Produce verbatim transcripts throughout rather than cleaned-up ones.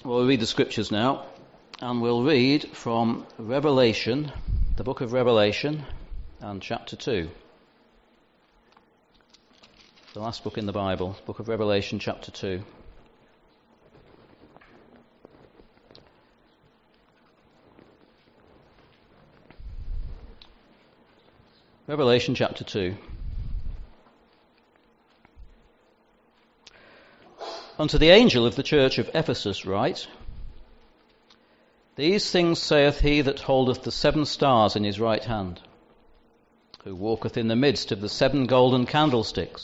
Well, we'll read the scriptures now, and we'll read from Revelation, the book of Revelation, and chapter two. The last book in the Bible, book of Revelation, chapter two. Revelation, chapter two. Unto the angel of the church of Ephesus write, These things saith he that holdeth the seven stars in his right hand, who walketh in the midst of the seven golden candlesticks.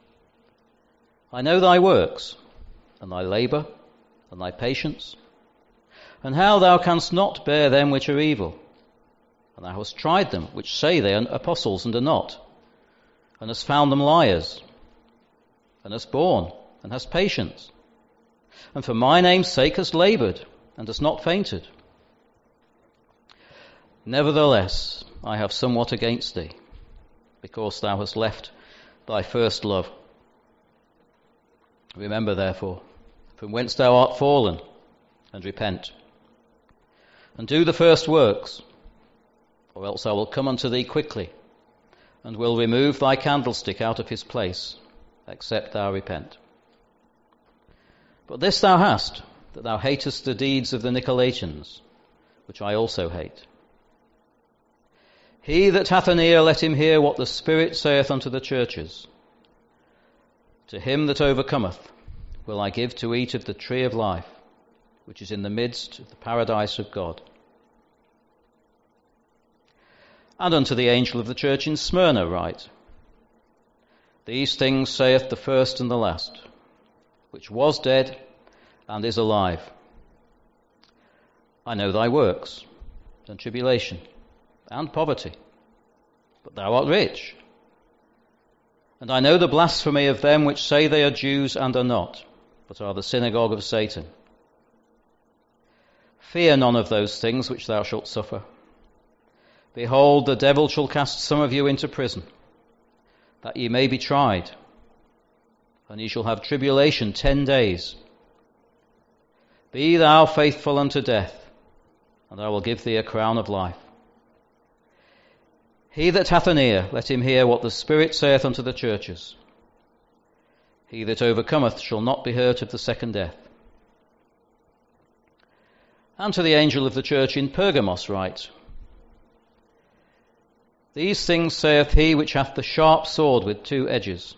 I know thy works, and thy labour, and thy patience, and how thou canst not bear them which are evil, and thou hast tried them which say they are apostles and are not, and hast found them liars, and hast borne, and hast patience, and for my name's sake hast laboured, and hast not fainted. Nevertheless, I have somewhat against thee, because thou hast left thy first love. Remember, therefore, from whence thou art fallen, and repent, and do the first works, or else I will come unto thee quickly, and will remove thy candlestick out of his place, except thou repent. But this thou hast, that thou hatest the deeds of the Nicolaitans, which I also hate. He that hath an ear, let him hear what the Spirit saith unto the churches. To him that overcometh will I give to eat of the tree of life, which is in the midst of the paradise of God. And unto the angel of the church in Smyrna write, These things saith the first and the last, which was dead and is alive. I know thy works, and tribulation, and poverty, but thou art rich. And I know the blasphemy of them which say they are Jews and are not, but are the synagogue of Satan. Fear none of those things which thou shalt suffer. Behold, the devil shall cast some of you into prison, that ye may be tried, and ye shall have tribulation ten days. Be thou faithful unto death, and I will give thee a crown of life. He that hath an ear, let him hear what the Spirit saith unto the churches. He that overcometh shall not be hurt of the second death. And to the angel of the church in Pergamos write, These things saith he which hath the sharp sword with two edges.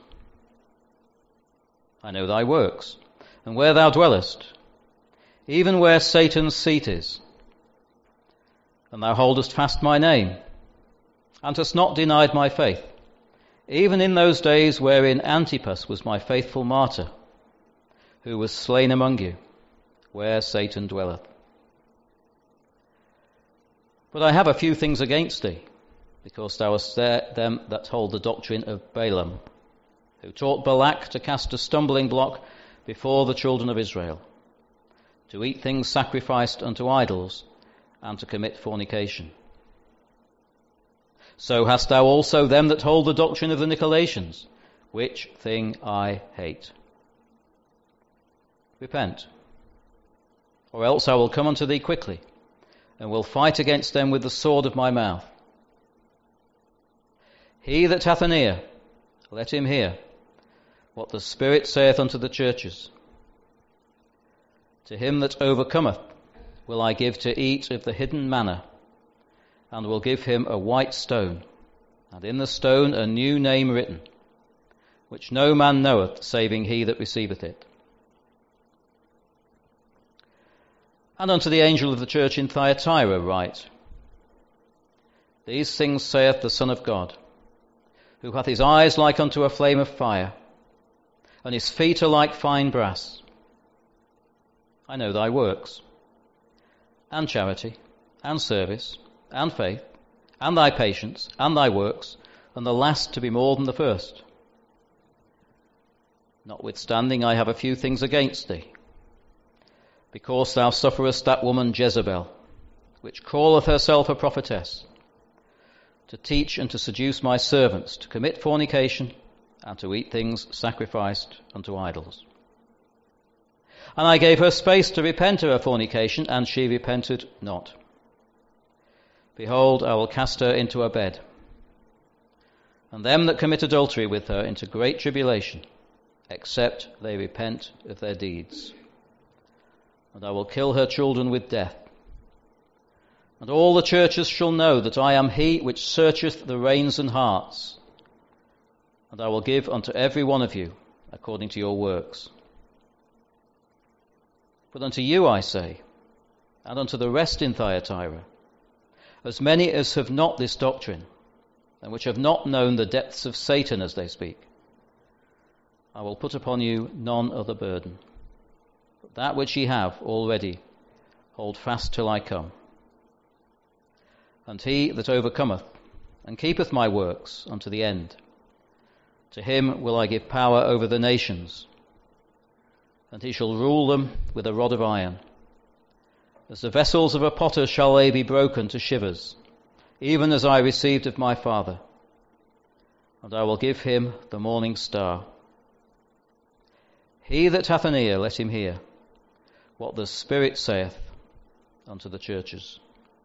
I know thy works, and where thou dwellest, even where Satan's seat is. And thou holdest fast my name, and hast not denied my faith, even in those days wherein Antipas was my faithful martyr, who was slain among you, where Satan dwelleth. But I have a few things against thee, because thou hast there them that hold the doctrine of Balaam, who taught Balak to cast a stumbling block before the children of Israel, to eat things sacrificed unto idols, and to commit fornication. So hast thou also them that hold the doctrine of the Nicolaitans, which thing I hate. Repent, or else I will come unto thee quickly, and will fight against them with the sword of my mouth. He that hath an ear, let him hear what the Spirit saith unto the churches. To him that overcometh will I give to eat of the hidden manna, and will give him a white stone, and in the stone a new name written, which no man knoweth, saving he that receiveth it. And unto the angel of the church in Thyatira write, These things saith the Son of God, who hath his eyes like unto a flame of fire, and his feet are like fine brass. I know thy works, and charity, and service, and faith, and thy patience, and thy works, and the last to be more than the first. Notwithstanding, I have a few things against thee, because thou sufferest that woman Jezebel, which calleth herself a prophetess, to teach and to seduce my servants to commit fornication and to eat things sacrificed unto idols. And I gave her space to repent of her fornication, and she repented not. Behold, I will cast her into her bed, and them that commit adultery with her into great tribulation, except they repent of their deeds. And I will kill her children with death. And all the churches shall know that I am he which searcheth the reins and hearts. And I will give unto every one of you according to your works. But unto you I say, and unto the rest in Thyatira, as many as have not this doctrine, and which have not known the depths of Satan as they speak, I will put upon you none other burden. But that which ye have already, hold fast till I come. And he that overcometh, and keepeth my works unto the end, to him will I give power over the nations, and he shall rule them with a rod of iron. As the vessels of a potter shall they be broken to shivers, even as I received of my Father. And I will give him the morning star. He that hath an ear, let him hear what the Spirit saith unto the churches.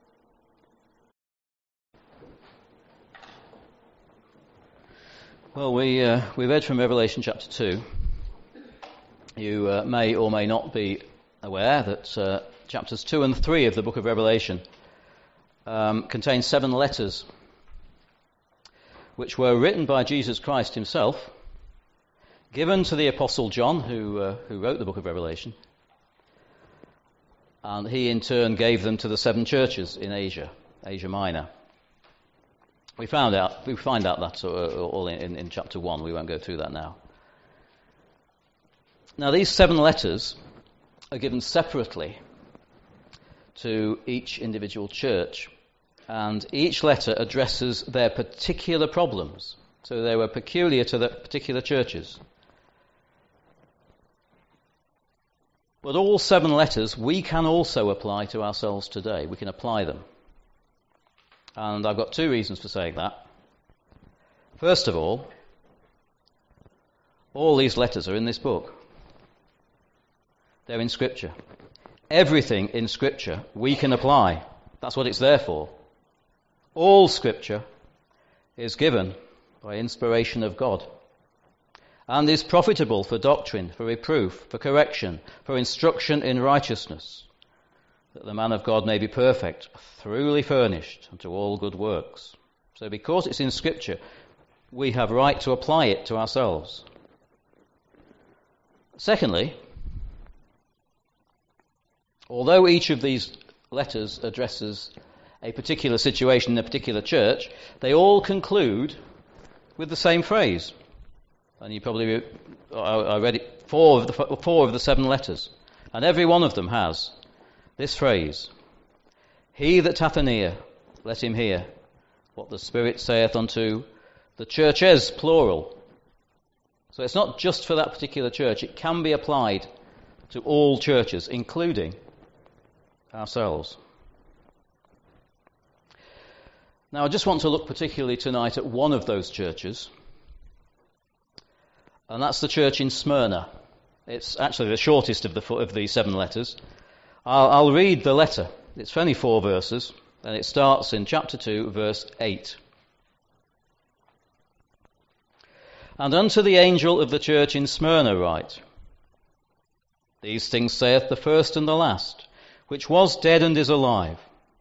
Well, we uh, we read from Revelation chapter two. You uh, may or may not be aware that uh, chapters two and three of the book of Revelation um, contain seven letters which were written by Jesus Christ himself, given to the Apostle John, who uh, who wrote the book of Revelation, and he in turn gave them to the seven churches in Asia, Asia Minor. We found out we find out that all in, in, in chapter one. We won't go through that now. Now, these seven letters are given separately to each individual church, and each letter addresses their particular problems. So they were peculiar to the particular churches. But all seven letters we can also apply to ourselves today. We can apply them. And I've got two reasons for saying that. First of all, all these letters are in this book. They're in Scripture. Everything in Scripture we can apply. That's what it's there for. All Scripture is given by inspiration of God and is profitable for doctrine, for reproof, for correction, for instruction in righteousness, that the man of God may be perfect, thoroughly furnished unto all good works. So because it's in Scripture, we have right to apply it to ourselves. Secondly, although each of these letters addresses a particular situation in a particular church, they all conclude with the same phrase. And you probably, I read it, four of the, four of the seven letters, and every one of them has this phrase: He that hath an ear, let him hear what the Spirit saith unto the churches, plural. So it's not just for that particular church. It can be applied to all churches, including ourselves. Now, I just want to look particularly tonight at one of those churches, and that's the church in Smyrna. It's actually the shortest of the of the seven letters. I'll, I'll read the letter. It's only four verses, and it starts in chapter two, verse eight. And unto the angel of the church in Smyrna write, These things saith the first and the last, which was dead and is alive.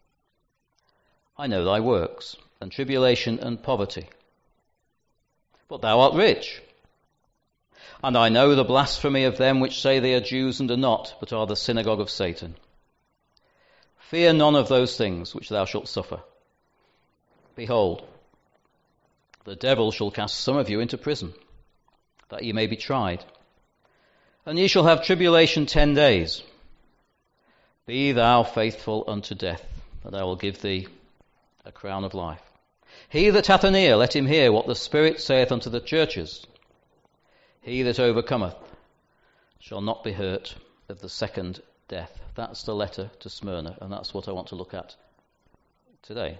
I know thy works, and tribulation and poverty. But thou art rich. And I know the blasphemy of them which say they are Jews and are not, but are the synagogue of Satan. Fear none of those things which thou shalt suffer. Behold, the devil shall cast some of you into prison, that ye may be tried. And ye shall have tribulation ten days. Be thou faithful unto death, and I will give thee a crown of life. He that hath an ear, let him hear what the Spirit saith unto the churches. He that overcometh shall not be hurt of the second death. That's the letter to Smyrna, and that's what I want to look at today.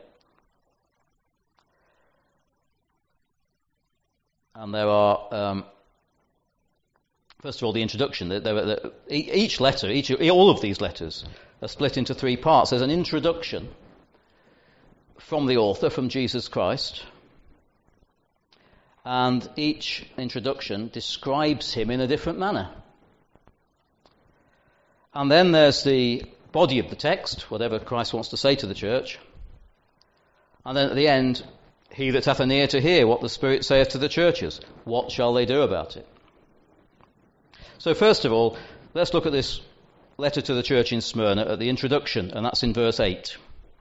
And there are um, First of all, the introduction. There, there, there, each letter, each, all of these letters are split into three parts. There's an introduction from the author, from Jesus Christ, and each introduction describes him in a different manner. And then there's the body of the text, whatever Christ wants to say to the church. And then at the end, he that hath an ear to hear what the Spirit saith to the churches, what shall they do about it? So first of all, let's look at this letter to the church in Smyrna at the introduction, and that's in verse eight.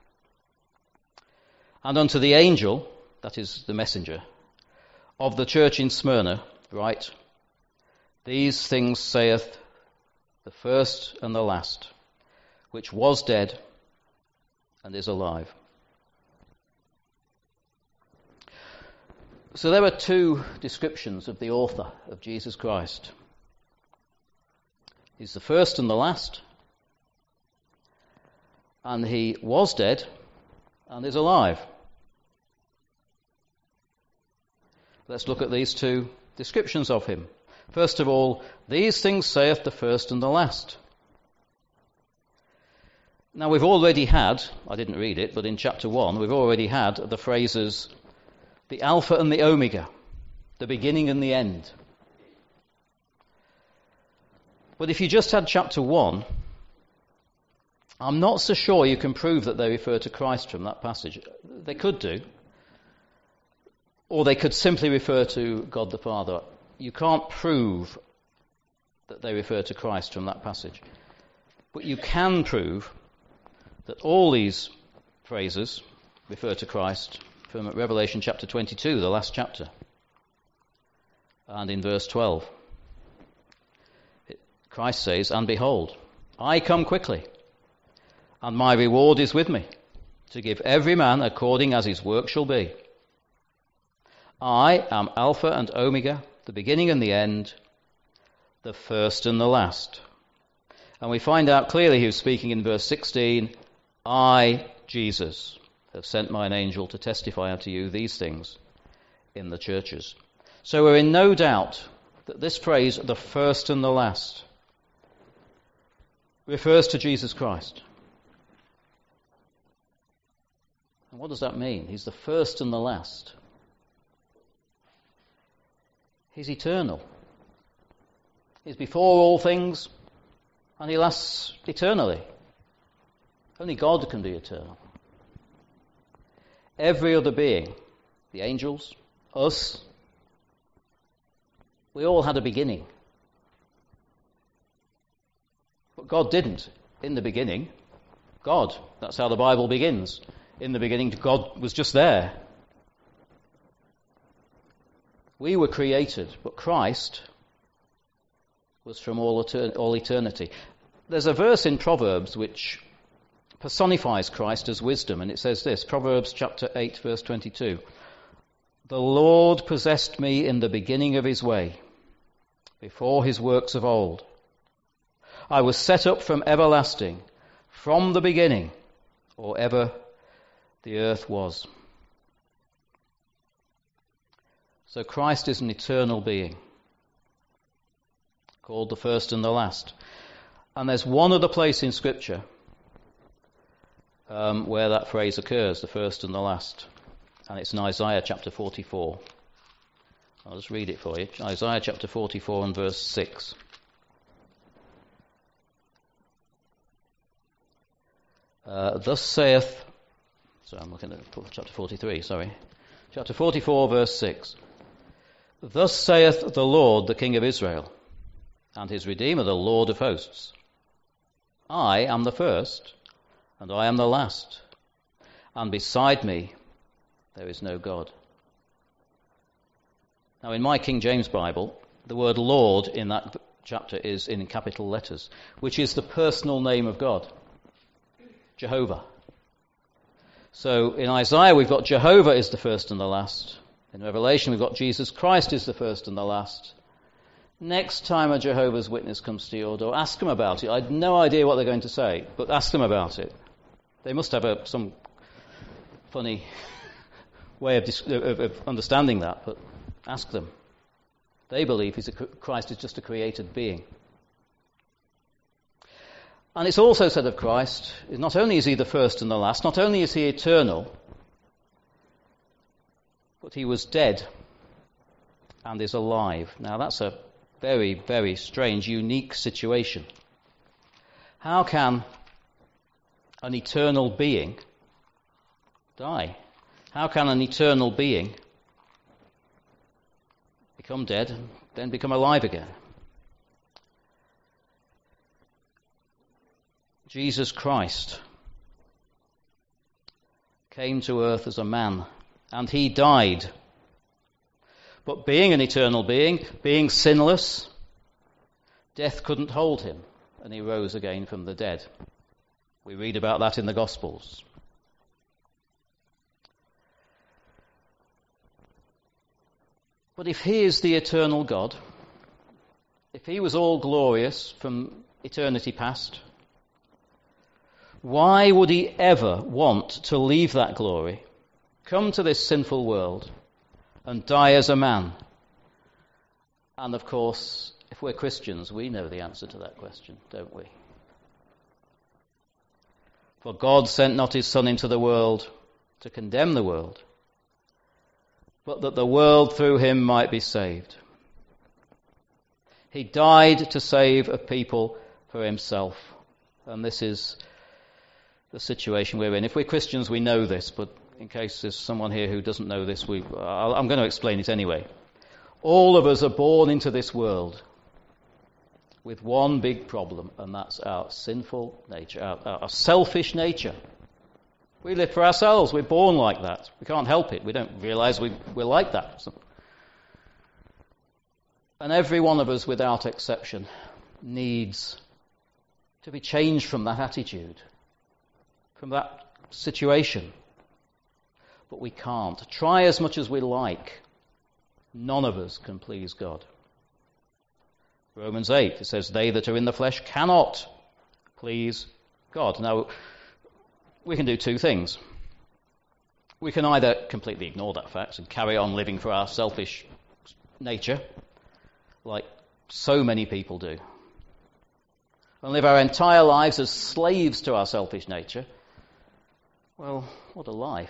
And unto the angel, that is the messenger, of the church in Smyrna, write, these things saith the first and the last, which was dead and is alive. So there are two descriptions of the author of Jesus Christ. He's the first and the last, and he was dead and is alive. Let's look at these two descriptions of him. First of all, these things saith the first and the last. Now we've already had, I didn't read it, but in chapter one, we've already had the phrases, the Alpha and the Omega, the beginning and the end. But if you just had chapter one, I'm not so sure you can prove that they refer to Christ from that passage. They could do. Or they could simply refer to God the Father. You can't prove that they refer to Christ from that passage. But you can prove that all these phrases refer to Christ from Revelation chapter twenty-two, the last chapter, and in verse twelve. Christ says, and behold, I come quickly, and my reward is with me, to give every man according as his work shall be. I am Alpha and Omega, the beginning and the end, the first and the last. And we find out clearly he was speaking in verse sixteen, I, Jesus, have sent mine angel to testify unto you these things in the churches. So we're in no doubt that this phrase, the first and the last, refers to Jesus Christ. And what does that mean? He's the first and the last. He's eternal. He's before all things, and he lasts eternally. Only God can be eternal. Every other being, the angels, us, we all had a beginning. But God didn't. In the beginning, God. That's how the Bible begins. In the beginning, God was just there. We were created, but Christ was from all, etern- all eternity. There's a verse in Proverbs which personifies Christ as wisdom, and it says this, Proverbs chapter eight, verse twenty-two. The Lord possessed me in the beginning of his way, before his works of old. I was set up from everlasting, from the beginning, or ever the earth was. So Christ is an eternal being, called the first and the last. And there's one other place in Scripture um, where that phrase occurs, the first and the last. And it's in Isaiah chapter forty-four. I'll just read it for you. Isaiah chapter forty-four and verse six. Uh, thus saith, sorry, I'm looking at chapter forty-three, sorry. Chapter forty-four, verse six. Thus saith the Lord, the King of Israel, and his Redeemer, the Lord of hosts. I am the first, and I am the last, and beside me there is no God. Now, in my King James Bible, the word Lord in that chapter is in capital letters, which is the personal name of God, Jehovah. So in Isaiah we've got Jehovah is the first and the last. In Revelation we've got Jesus Christ is the first and the last. Next time a Jehovah's Witness comes to your door, ask them about it. I have no idea what they're going to say, but ask them about it. They must have a, some funny way of, of, of understanding that, but ask them. They believe he's a, Christ is just a created being. And it's also said of Christ, not only is he the first and the last, not only is he eternal, but he was dead and is alive. Now that's a very, very strange, unique situation. How can an eternal being die? How can an eternal being become dead and then become alive again? Jesus Christ came to earth as a man, and he died. But being an eternal being, being sinless, death couldn't hold him, and he rose again from the dead. We read about that in the Gospels. But if he is the eternal God, if he was all glorious from eternity past, why would he ever want to leave that glory, come to this sinful world, and die as a man? And of course, if we're Christians, we know the answer to that question, don't we? For God sent not his Son into the world to condemn the world, but that the world through him might be saved. He died to save a people for himself. And this is the situation we're in. If we're Christians, we know this, but in case there's someone here who doesn't know this, we, I'll, I'm going to explain it anyway. All of us are born into this world with one big problem, and that's our sinful nature, our, our selfish nature. We live for ourselves. We're born like that. We can't help it. We don't realize we, we're like that. And every one of us, without exception, needs to be changed from that attitude, from that situation. But we can't. Try as much as we like. None of us can please God. Romans eight, it says, they that are in the flesh cannot please God. Now, we can do two things. We can either completely ignore that fact and carry on living for our selfish nature, like so many people do, and live our entire lives as slaves to our selfish nature. Well, what a life.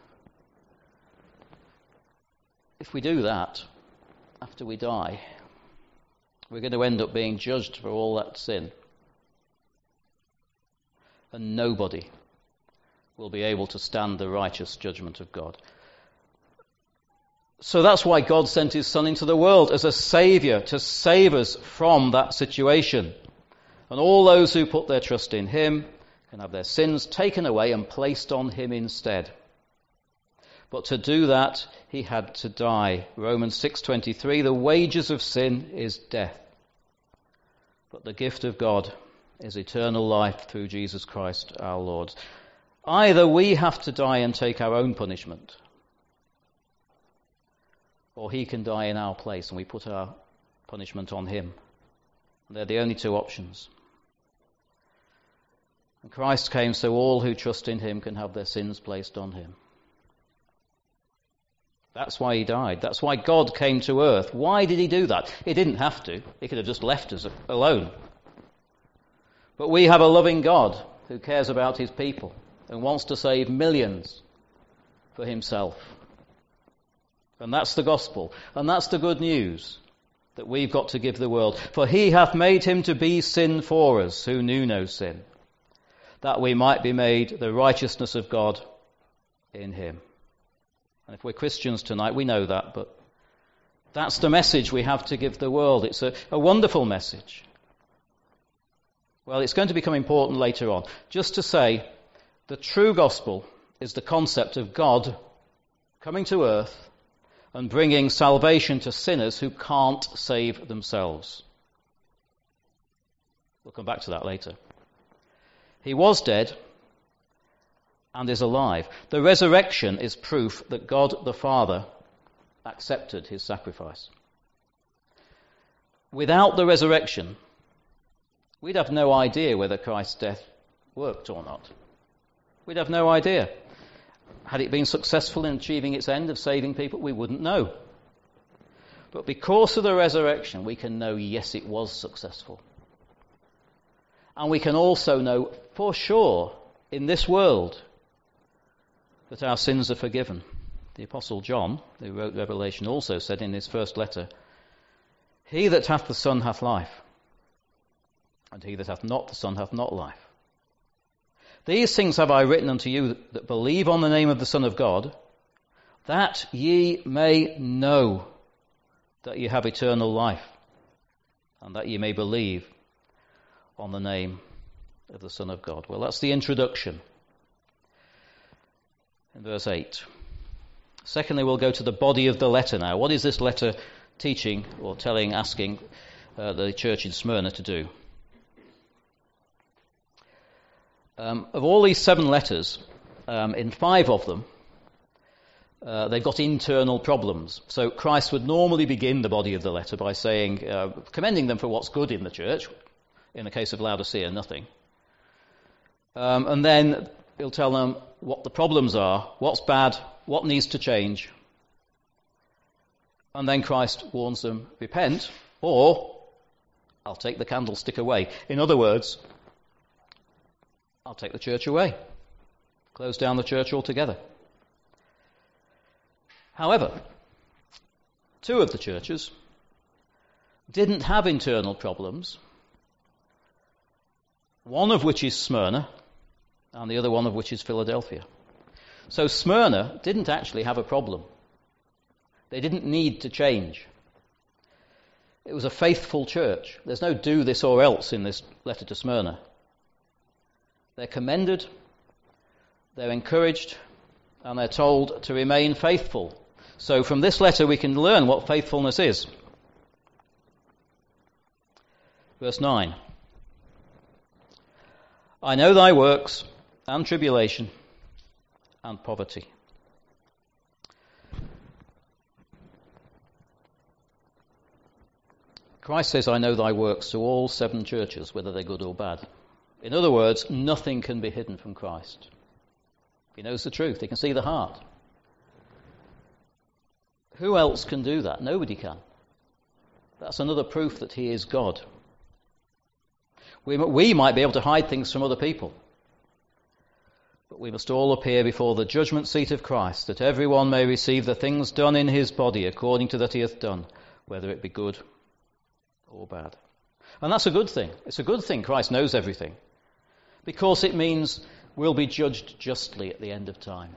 If we do that, after we die, we're going to end up being judged for all that sin. And nobody will be able to stand the righteous judgment of God. So that's why God sent his Son into the world as a saviour to save us from that situation. And all those who put their trust in him can have their sins taken away and placed on him instead. But to do that, he had to die. Romans six twenty-three, the wages of sin is death. But the gift of God is eternal life through Jesus Christ our Lord. Either we have to die and take our own punishment, or he can die in our place and we put our punishment on him. They're the only two options. And Christ came so all who trust in him can have their sins placed on him. That's why he died. That's why God came to earth. Why did he do that? He didn't have to. He could have just left us alone. But we have a loving God who cares about his people and wants to save millions for himself. And that's the gospel. And that's the good news that we've got to give the world. For he hath made him to be sin for us, who knew no sin, that we might be made the righteousness of God in him. And if we're Christians tonight, we know that, but that's the message we have to give the world. It's a, a wonderful message. Well, it's going to become important later on. Just to say, the true gospel is the concept of God coming to earth and bringing salvation to sinners who can't save themselves. We'll come back to that later. He was dead and is alive. The resurrection is proof that God the Father accepted his sacrifice. Without the resurrection, we'd have no idea whether Christ's death worked or not. We'd have no idea. Had it been successful in achieving its end of saving people, we wouldn't know. But because of the resurrection, we can know, yes, it was successful. And we can also know for sure in this world that our sins are forgiven. The Apostle John, who wrote Revelation, also said in his first letter, "He that hath the Son hath life, and he that hath not the Son hath not life. These things have I written unto you that believe on the name of the Son of God, that ye may know that ye have eternal life, and that ye may believe on the name of the Son of God." Well, that's the introduction in verse eight. Secondly, we'll go to the body of the letter now. What is this letter teaching or telling, asking uh, the church in Smyrna to do? Um, of all these seven letters, um, in five of them, uh, they've got internal problems. So Christ would normally begin the body of the letter by saying, uh, commending them for what's good in the church. In the case of Laodicea, nothing. Um, and then he'll tell them what the problems are, what's bad, what needs to change. And then Christ warns them, repent, or I'll take the candlestick away. In other words, I'll take the church away. Close down the church altogether. However, two of the churches didn't have internal problems, one of which is Smyrna, and the other one of which is Philadelphia. So Smyrna didn't actually have a problem. They didn't need to change. It was a faithful church. There's no do this or else in this letter to Smyrna. They're commended, they're encouraged, and they're told to remain faithful. So from this letter we can learn what faithfulness is. Verse nine. "I know thy works, and tribulation, and poverty." Christ says, "I know thy works," to all seven churches, whether they're good or bad. In other words, nothing can be hidden from Christ. He knows the truth. He can see the heart. Who else can do that? Nobody can. That's another proof that he is God. We, we might be able to hide things from other people, but we must all appear before the judgment seat of Christ, that everyone may receive the things done in his body according to that he hath done, whether it be good or bad. And that's a good thing. It's a good thing Christ knows everything, because it means we'll be judged justly at the end of time.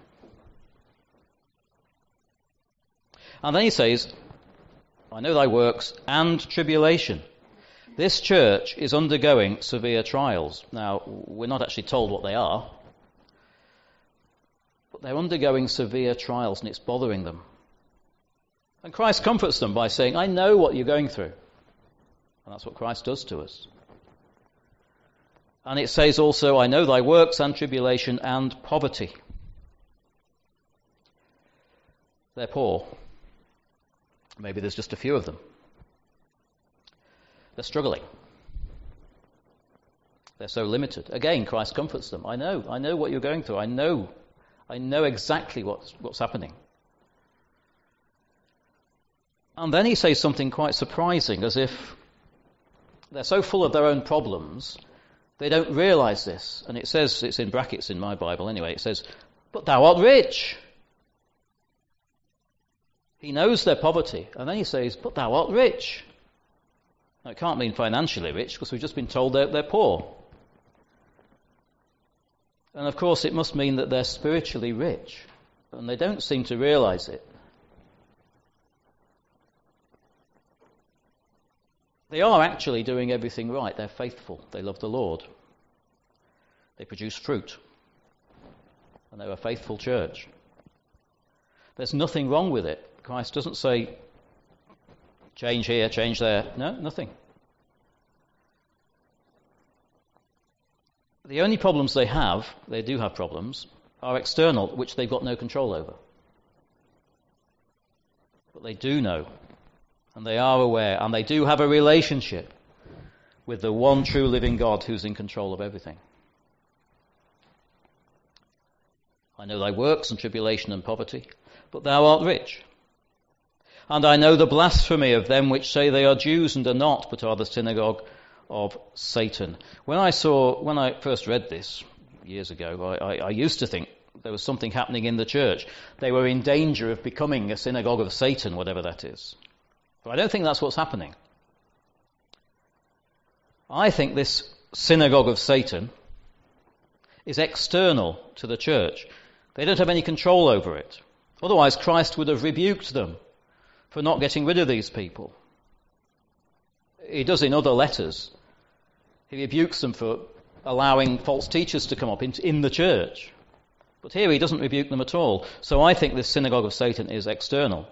And then he says, "I know thy works and tribulation." This church is undergoing severe trials. Now, we're not actually told what they are, but they're undergoing severe trials and it's bothering them. And Christ comforts them by saying, "I know what you're going through." And that's what Christ does to us. And it says also, "I know thy works and tribulation and poverty." They're poor. Maybe there's just a few of them. They're struggling. They're so limited. Again, Christ comforts them. I know, I know what you're going through. I know, I know exactly what's, what's happening. And then he says something quite surprising, as if they're so full of their own problems, they don't realize this. And it says, it's in brackets in my Bible anyway, it says, "But thou art rich." He knows their poverty, and then he says, "But thou art rich." Now, it can't mean financially rich, because we've just been told they're, they're poor. And of course it must mean that they're spiritually rich, and they don't seem to realize it. They are actually doing everything right. They're faithful. They love the Lord. They produce fruit. And they're a faithful church. There's nothing wrong with it. Christ doesn't say, change here, change there. No, nothing. The only problems they have, they do have problems, are external, which they've got no control over. But they do know, and they are aware, and they do have a relationship with the one true living God who's in control of everything. I know thy works and tribulation and poverty, but thou art rich. And I know the blasphemy of them which say they are Jews and are not, but are the synagogue of Satan. When I saw, when I first read this years ago, I, I, I used to think there was something happening in the church. They were in danger of becoming a synagogue of Satan, whatever that is. But I don't think that's what's happening. I think this synagogue of Satan is external to the church. They don't have any control over it. Otherwise, Christ would have rebuked them for not getting rid of these people. He does in other letters. He rebukes them for allowing false teachers to come up in, in the church. But here he doesn't rebuke them at all. So I think this synagogue of Satan is external.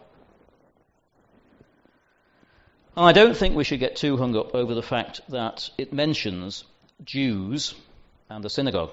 And I don't think we should get too hung up over the fact that it mentions Jews and the synagogue.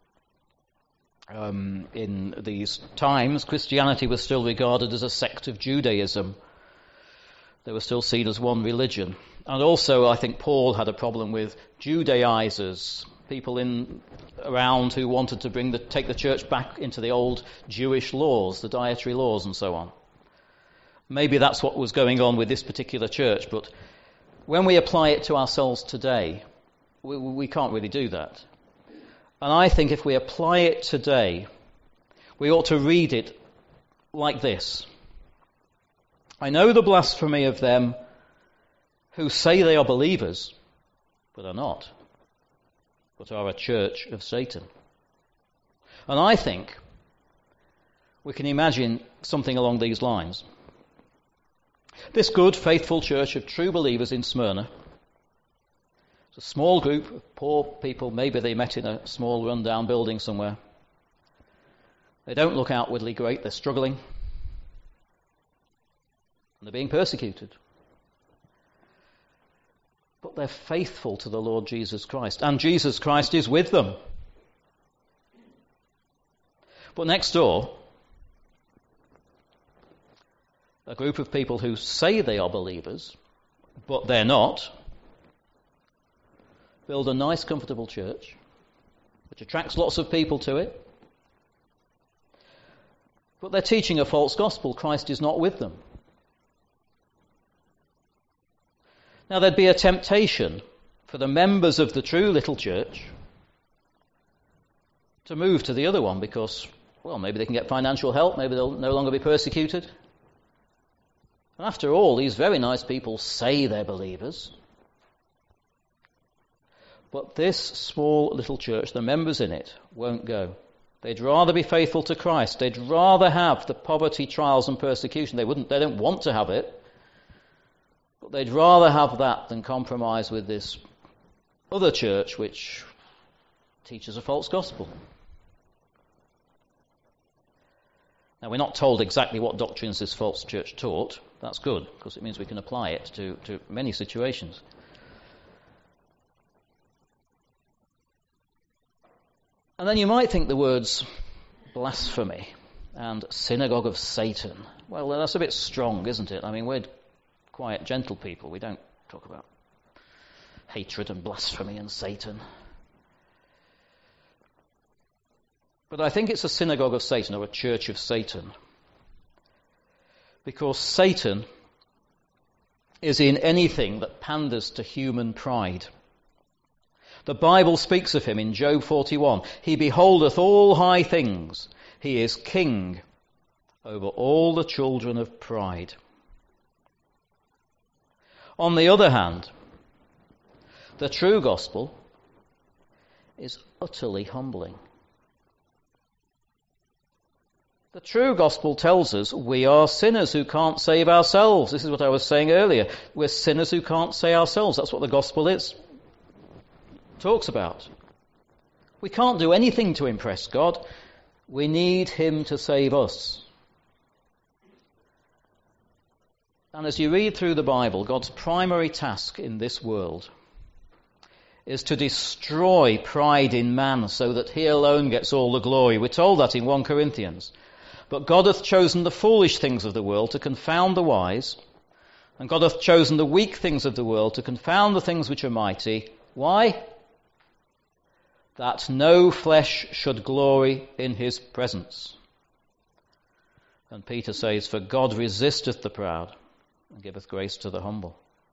Um, in these times, Christianity was still regarded as a sect of Judaism. They were still seen as one religion. And also, I think Paul had a problem with Judaizers, people in around who wanted to bring the, take the church back into the old Jewish laws, the dietary laws and so on. Maybe that's what was going on with this particular church, but when we apply it to ourselves today, we, we can't really do that. And I think if we apply it today, we ought to read it like this. I know the blasphemy of them who say they are believers, but are not, but are a church of Satan. And I think we can imagine something along these lines. This good, faithful church of true believers in Smyrna, it's a small group of poor people, maybe they met in a small run-down building somewhere. They don't look outwardly great, they're struggling, and they're being persecuted. But they're faithful to the Lord Jesus Christ, and Jesus Christ is with them. But next door, a group of people who say they are believers, but they're not, build a nice, comfortable church, which attracts lots of people to it. But they're teaching a false gospel. Christ is not with them. Now, there'd be a temptation for the members of the true little church to move to the other one because, well, maybe they can get financial help, maybe they'll no longer be persecuted. And after all, these very nice people say they're believers. But this small little church, the members in it, won't go. They'd rather be faithful to Christ. They'd rather have the poverty, trials and persecution. They wouldn't. They don't want to have it. But they'd rather have that than compromise with this other church which teaches a false gospel. Now, we're not told exactly what doctrines this false church taught. That's good, because it means we can apply it to, to many situations. And then you might think the words blasphemy and synagogue of Satan, well, that's a bit strong, isn't it? I mean, we're quiet, gentle people. We don't talk about hatred and blasphemy and Satan. But I think it's a synagogue of Satan, or a church of Satan, because Satan is in anything that panders to human pride. The Bible speaks of him in Job forty-one. He beholdeth all high things. He is king over all the children of pride. On the other hand, the true gospel is utterly humbling. The true gospel tells us we are sinners who can't save ourselves. This is what I was saying earlier. We're sinners who can't save ourselves. That's what the gospel is. It talks about. We can't do anything to impress God. We need him to save us. And as you read through the Bible, God's primary task in this world is to destroy pride in man so that he alone gets all the glory. We're told that in First Corinthians. But God hath chosen the foolish things of the world to confound the wise, and God hath chosen the weak things of the world to confound the things which are mighty. Why? That no flesh should glory in his presence. And Peter says, for God resisteth the proud, and giveth grace to the humble.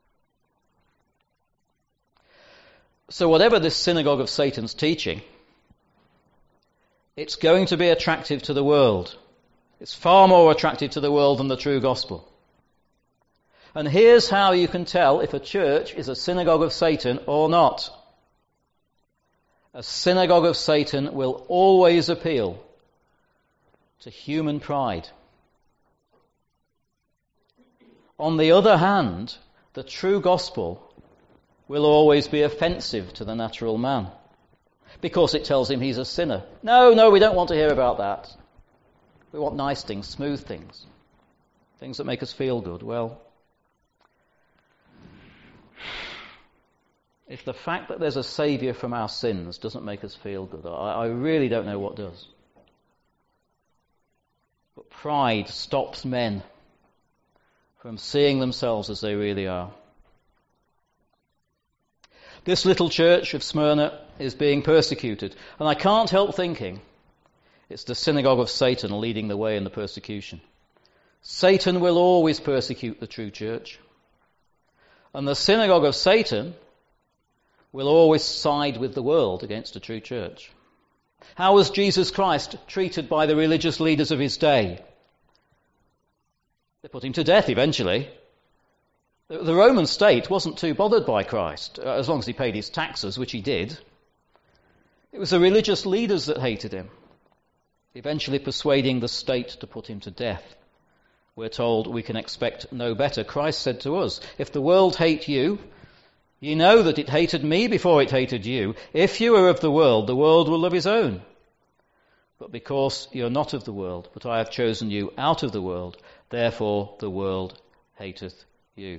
So whatever this synagogue of Satan's teaching, it's going to be attractive to the world. It's far more attractive to the world than the true gospel. And here's how you can tell if a church is a synagogue of Satan or not. A synagogue of Satan will always appeal to human pride. On the other hand, the true gospel will always be offensive to the natural man because it tells him he's a sinner. No, no, we don't want to hear about that. We want nice things, smooth things, things that make us feel good. Well, if the fact that there's a saviour from our sins doesn't make us feel good, I, I really don't know what does. But pride stops men from seeing themselves as they really are. This little church of Smyrna is being persecuted, and I can't help thinking it's the synagogue of Satan leading the way in the persecution. Satan will always persecute the true church, and the synagogue of Satan will always side with the world against a true church. How was Jesus Christ treated by the religious leaders of his day? They put him to death eventually. The Roman state wasn't too bothered by Christ, as long as he paid his taxes, which he did. It was the religious leaders that hated him, eventually persuading the state to put him to death. We're told we can expect no better. Christ said to us, if the world hate you, ye know that it hated me before it hated you. If you are of the world, the world will love his own. But because you're not of the world, but I have chosen you out of the world, therefore the world hateth you.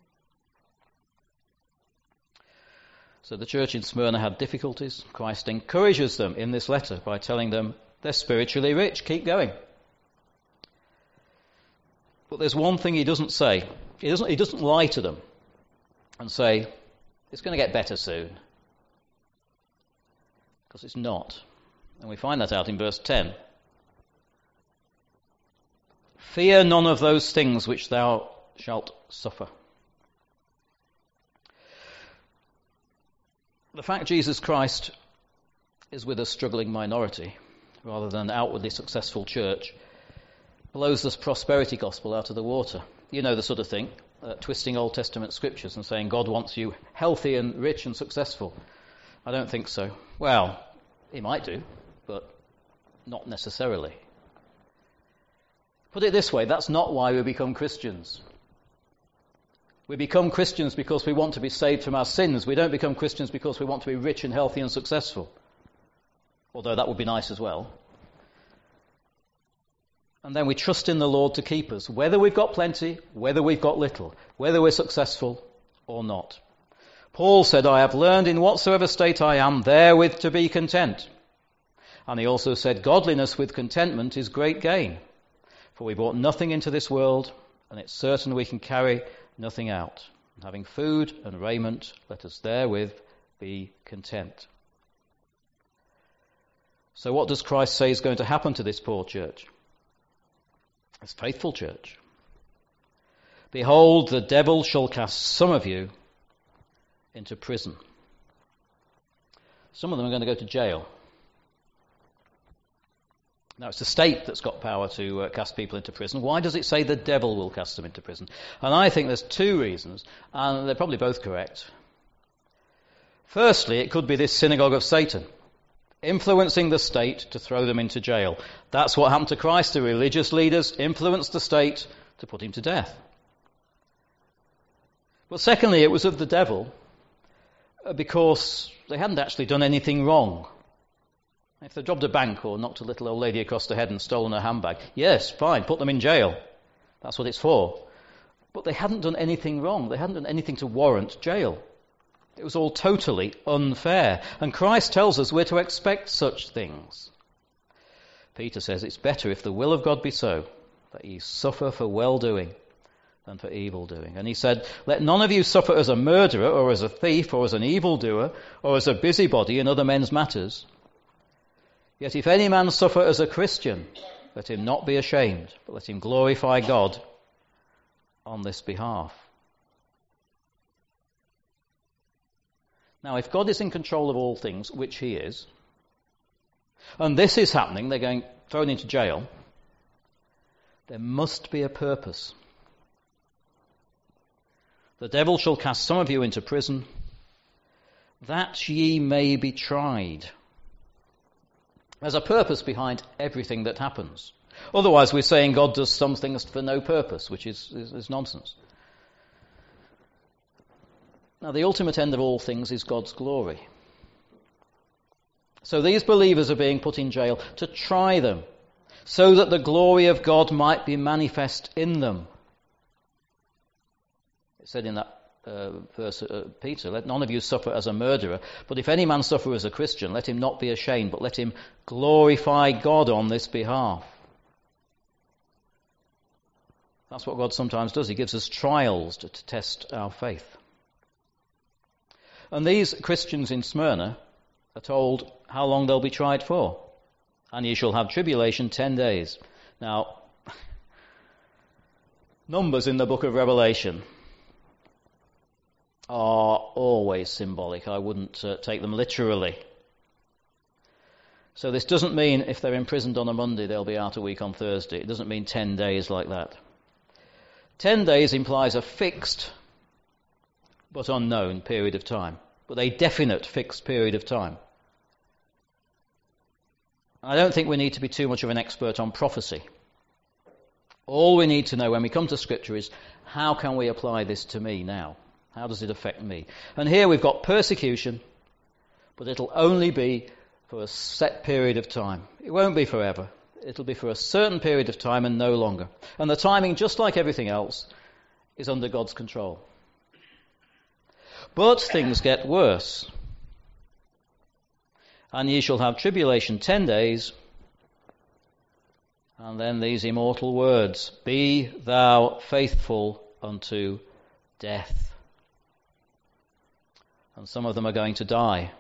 So the church in Smyrna had difficulties. Christ encourages them in this letter by telling them they're spiritually rich, keep going. But there's one thing he doesn't say. He doesn't, he doesn't lie to them and say, it's going to get better soon. Because it's not. And we find that out in verse ten. Fear none of those things which thou shalt suffer. The fact Jesus Christ is with a struggling minority, rather than an outwardly successful church, blows this prosperity gospel out of the water. You know the sort of thing, uh, twisting Old Testament scriptures and saying God wants you healthy and rich and successful. I don't think so. Well, he might do, but not necessarily. Put it this way, that's not why we become Christians. We become Christians because we want to be saved from our sins. We don't become Christians because we want to be rich and healthy and successful. Although that would be nice as well. And then we trust in the Lord to keep us, whether we've got plenty, whether we've got little, whether we're successful or not. Paul said, I have learned in whatsoever state I am, therewith to be content. And he also said, godliness with contentment is great gain. For we brought nothing into this world, and it's certain we can carry nothing out. And having food and raiment, let us therewith be content. So what does Christ say is going to happen to this poor church? This faithful church. Behold, the devil shall cast some of you into prison. Some of them are going to go to jail. Now, it's the state that's got power to uh, cast people into prison. Why does it say the devil will cast them into prison? And I think there's two reasons, and they're probably both correct. Firstly, it could be this synagogue of Satan, influencing the state to throw them into jail. That's what happened to Christ. The religious leaders influenced the state to put him to death. But secondly, it was of the devil because they hadn't actually done anything wrong. If they robbed a bank or knocked a little old lady across the head and stolen her handbag, yes, fine, put them in jail. That's what it's for. But they hadn't done anything wrong. They hadn't done anything to warrant jail. It was all totally unfair. And Christ tells us we're to expect such things. Peter says it's better if the will of God be so, that ye suffer for well-doing than for evil-doing. And he said, let none of you suffer as a murderer or as a thief or as an evildoer or as a busybody in other men's matters. Yet if any man suffer as a Christian, let him not be ashamed, but let him glorify God on this behalf. Now, if God is in control of all things, which he is, and this is happening, they're going thrown into jail, there must be a purpose. The devil shall cast some of you into prison, that ye may be tried. There's a purpose behind everything that happens. Otherwise, we're saying God does some things for no purpose, which is, is, is nonsense. Now, the ultimate end of all things is God's glory. So these believers are being put in jail to try them, so that the glory of God might be manifest in them. It said in that uh, verse, uh, Peter, let none of you suffer as a murderer, but if any man suffer as a Christian, let him not be ashamed, but let him glorify God on this behalf. That's what God sometimes does. He gives us trials to, to test our faith. And these Christians in Smyrna are told how long they'll be tried for. And ye shall have tribulation ten days. Now, numbers in the book of Revelation are always symbolic. I wouldn't uh, take them literally. So this doesn't mean if they're imprisoned on a Monday, they'll be out a week on Thursday. It doesn't mean ten days like that. Ten days implies a fixed but unknown period of time, but a definite fixed period of time. I don't think we need to be too much of an expert on prophecy. All we need to know when we come to Scripture is, how can we apply this to me now? How does it affect me? And here we've got persecution, but it'll only be for a set period of time. It won't be forever. It'll be for a certain period of time and no longer. And the timing, just like everything else, is under God's control. But things get worse. And ye shall have tribulation ten days, and then these immortal words, be thou faithful unto death. And some of them are going to die.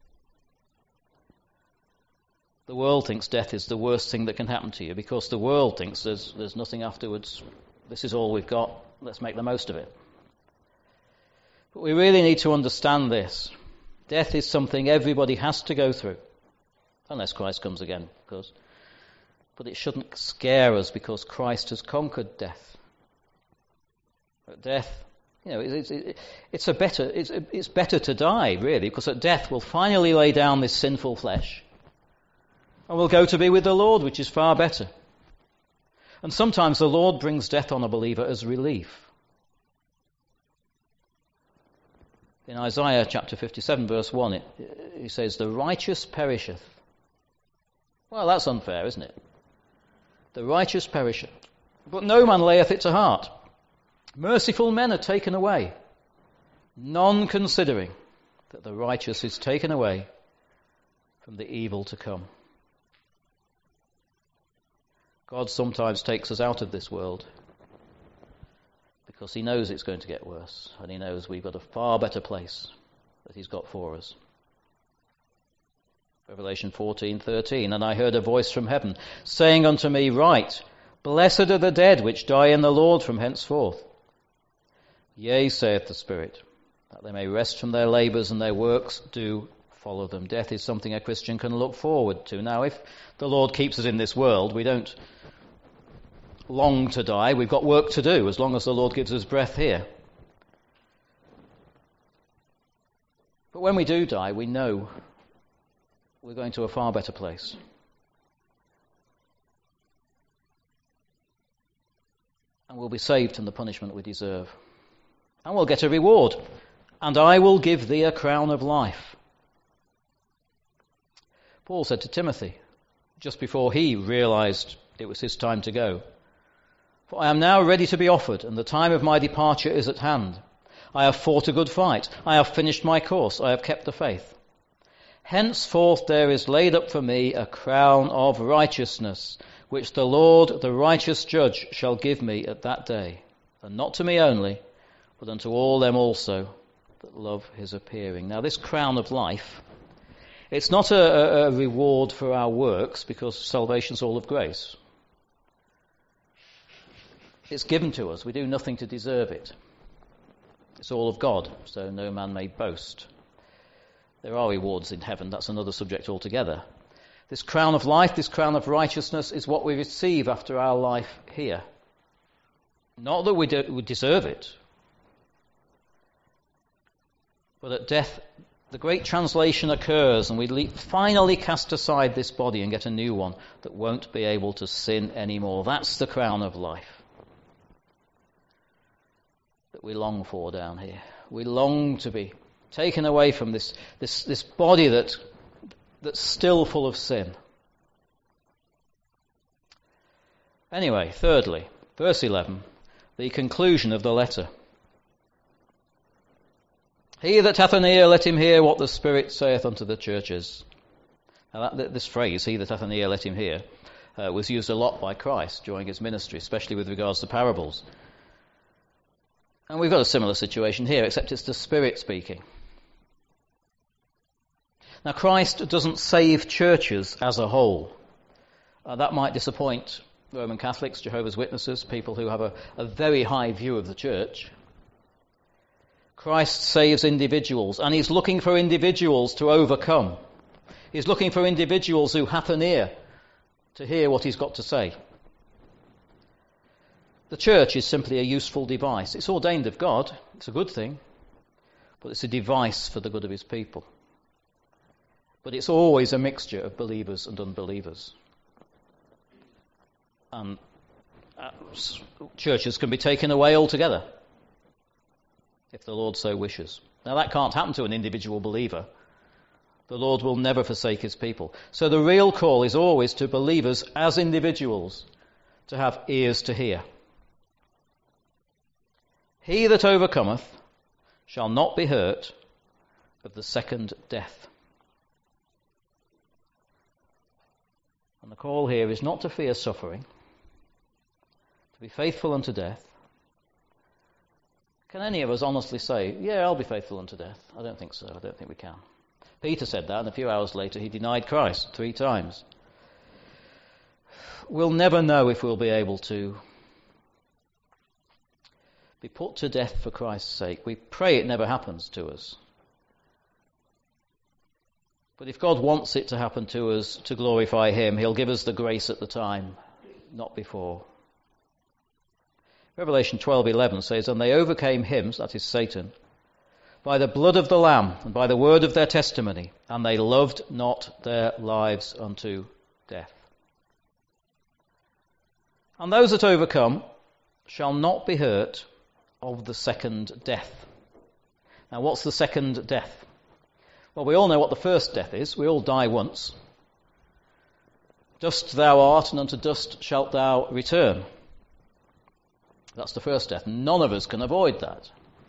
The world thinks death is the worst thing that can happen to you, because the world thinks there's, there's nothing afterwards. This is all we've got. Let's make the most of it. But we really need to understand this. Death is something everybody has to go through, unless Christ comes again, of course. But it shouldn't scare us, because Christ has conquered death. But death, you know, it's, it's, it's a better, it's, it's better to die, really, because at death we'll finally lay down this sinful flesh, and we'll go to be with the Lord, which is far better. And sometimes the Lord brings death on a believer as relief. In Isaiah chapter fifty-seven, verse one, it, he says, the righteous perisheth. Well, that's unfair, isn't it? The righteous perisheth, but no man layeth it to heart. Merciful men are taken away, none considering that the righteous is taken away from the evil to come. God sometimes takes us out of this world because he knows it's going to get worse, and he knows we've got a far better place that he's got for us. Revelation fourteen thirteen, and I heard a voice from heaven, saying unto me, write, blessed are the dead which die in the Lord from henceforth. Yea, saith the Spirit, that they may rest from their labours, and their works do follow them. Death is something a Christian can look forward to. Now, if the Lord keeps us in this world, we don't long to die. We've got work to do as long as the Lord gives us breath here. But when we do die, we know we're going to a far better place. And we'll be saved from the punishment we deserve. And we'll get a reward. And I will give thee a crown of life. Paul said to Timothy, just before he realized it was his time to go, for I am now ready to be offered, and the time of my departure is at hand. I have fought a good fight. I have finished my course. I have kept the faith. Henceforth there is laid up for me a crown of righteousness, which the Lord, the righteous judge, shall give me at that day, and not to me only, but unto all them also that love his appearing. Now this crown of life, it's not a, a reward for our works, because salvation's all of grace. It's given to us. We do nothing to deserve it. It's all of God, so no man may boast. There are rewards in heaven. That's another subject altogether. This crown of life, this crown of righteousness is what we receive after our life here. Not that we, do, we deserve it, but at death, the great translation occurs and we le- finally cast aside this body and get a new one that won't be able to sin anymore. That's the crown of life that we long for down here. We long to be taken away from this, this, this body that, that's still full of sin. Anyway, thirdly, verse eleven, the conclusion of the letter. He that hath an ear, let him hear what the Spirit saith unto the churches. Now that, this phrase, he that hath an ear, let him hear, uh, was used a lot by Christ during his ministry, especially with regards to parables. And we've got a similar situation here, except it's the Spirit speaking. Now Christ doesn't save churches as a whole. Uh, that might disappoint Roman Catholics, Jehovah's Witnesses, people who have a, a very high view of the church. Christ saves individuals, and he's looking for individuals to overcome. He's looking for individuals who have an ear to hear what he's got to say. The church is simply a useful device. It's ordained of God. It's a good thing. But it's a device for the good of his people. But it's always a mixture of believers and unbelievers. And uh, churches can be taken away altogether, if the Lord so wishes. Now that can't happen to an individual believer. The Lord will never forsake his people. So the real call is always to believers as individuals to have ears to hear. He that overcometh shall not be hurt of the second death. And the call here is not to fear suffering, to be faithful unto death. Can any of us honestly say, yeah, I'll be faithful unto death? I don't think so. I don't think we can. Peter said that, and a few hours later he denied Christ three times. We'll never know if we'll be able to be put to death for Christ's sake. We pray it never happens to us. But if God wants it to happen to us to glorify him, he'll give us the grace at the time, not before. Revelation twelve eleven says, and they overcame him, that is Satan, by the blood of the Lamb and by the word of their testimony, and they loved not their lives unto death. And those that overcome shall not be hurt of the second death. Now what's the second death? Well, we all know what the first death is. We all die once. Dust thou art, and unto dust shalt thou return. That's the first death. None of us can avoid that.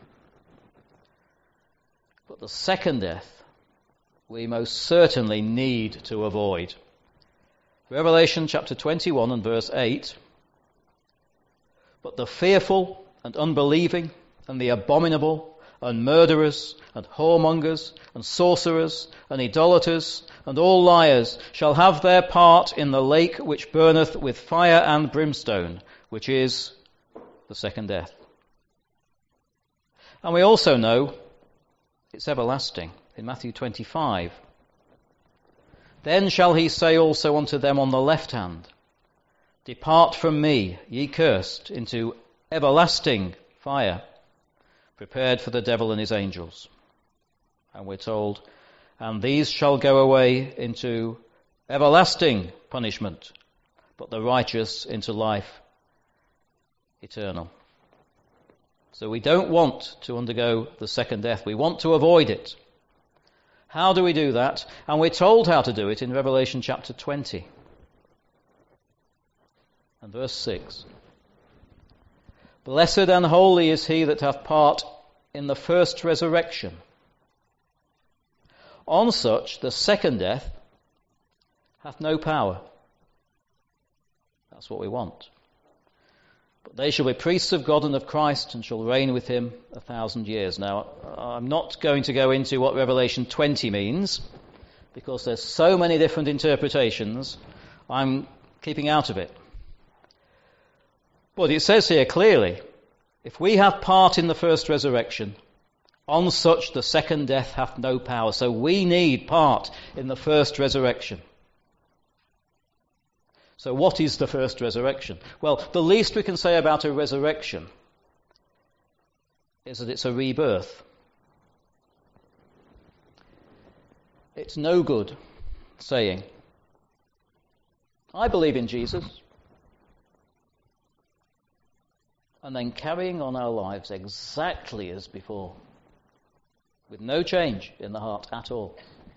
But the second death, we most certainly need to avoid. Revelation chapter twenty-one and verse eight. But the fearful and unbelieving and the abominable and murderers and whoremongers and sorcerers and idolaters and all liars shall have their part in the lake which burneth with fire and brimstone, which is the second death. And we also know it's everlasting in Matthew twenty-five. Then shall he say also unto them on the left hand, depart from me, ye cursed, into everlasting fire, prepared for the devil and his angels. And we're told, and these shall go away into everlasting punishment, but the righteous into life eternal. So we don't want to undergo the second death. We want to avoid it. How do we do that? And we're told how to do it in Revelation chapter twenty and verse six. Blessed and holy is he that hath part in the first resurrection. On such the second death hath no power. That's what we want. But they shall be priests of God and of Christ, and shall reign with him a thousand years. Now, I'm not going to go into what Revelation twenty means, because there's so many different interpretations. I'm keeping out of it. But it says here clearly, if we have part in the first resurrection, on such the second death hath no power. So we need part in the first resurrection. So what is the first resurrection? Well, the least we can say about a resurrection is that it's a rebirth. It's no good saying, I believe in Jesus, and then carrying on our lives exactly as before, with no change in the heart at all.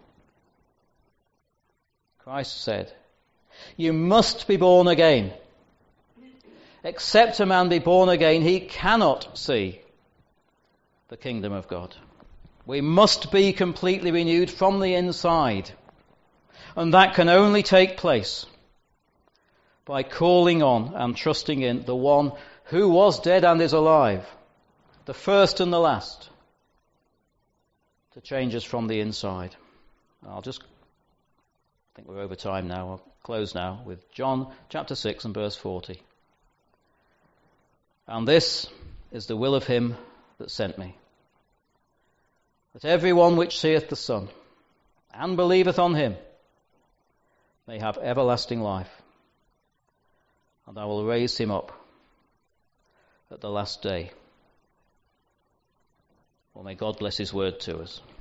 Christ said, you must be born again. Except a man be born again, he cannot see the kingdom of God. We must be completely renewed from the inside. And that can only take place by calling on and trusting in the one who was dead and is alive, the first and the last, to change us from the inside. I'll just, I think we're over time now, I'll close now with John chapter six and verse forty. And this is the will of him that sent me, that every one which seeth the Son and believeth on him may have everlasting life, and I will raise him up at the last day. Well, may God bless his word to us.